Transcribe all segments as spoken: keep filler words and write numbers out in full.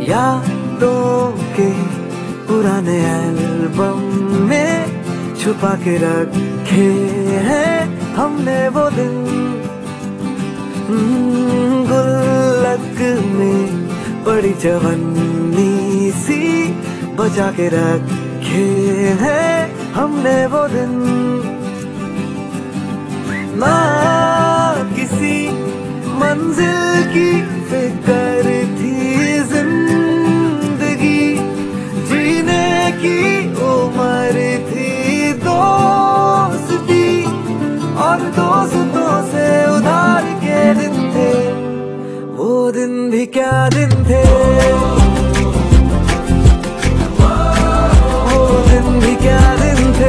यादों के पुराने एल्बम में छुपा के रखे हैं हमने वो दिन। गुल्लक में बड़ी जवानी सी बचा के रखे हैं हमने वो दिन। ना किसी मंजिल की फिक्र थी, जिंदगी जीने की उम्र थी। दोस्ती और दोस्तों से उधार के दिन थे, वो दिन भी क्या दिन थे। वो दिन भी क्या दिन थे।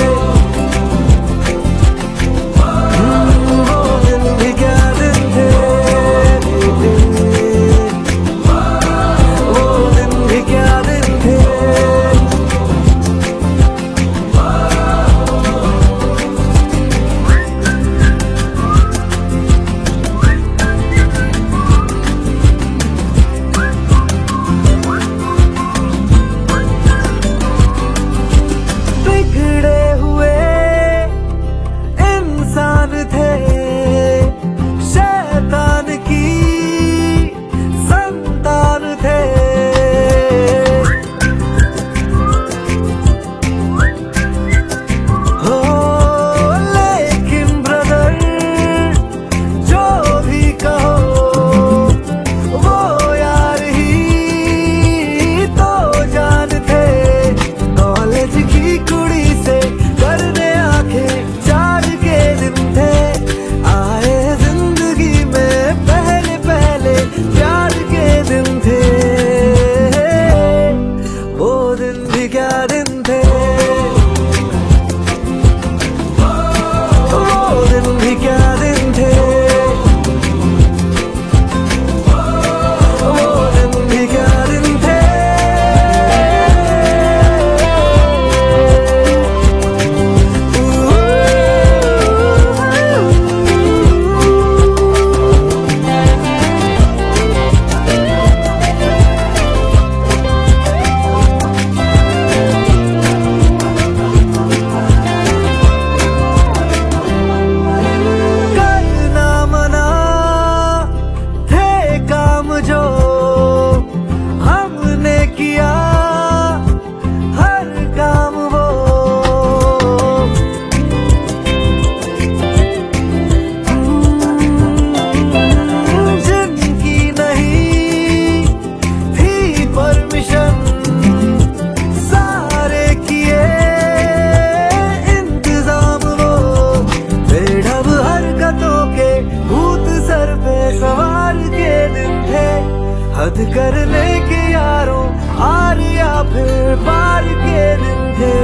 हद करने के यारों हार या फिर पार के दिन थे,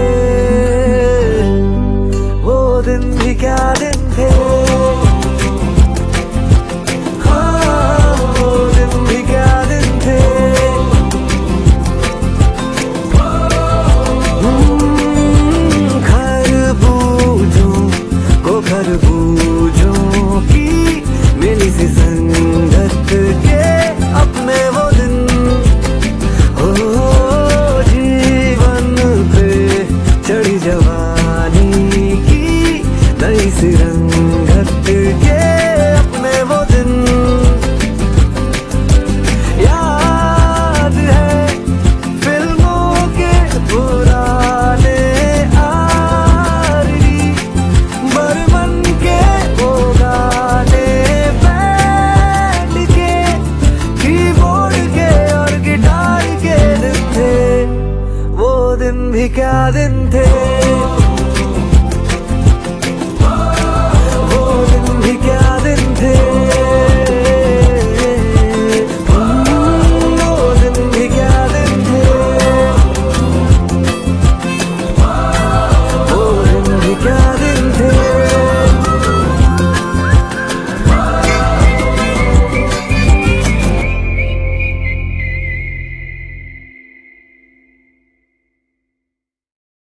वो दिन भी क्या दिन थे। हाँ वो दिन भी क्या दिन थे। खरबूजों को खरबूजों की मिली सी संगत के अपने वो दिन। ओ जीवन पे चढ़ी जवानी की नई सी रंग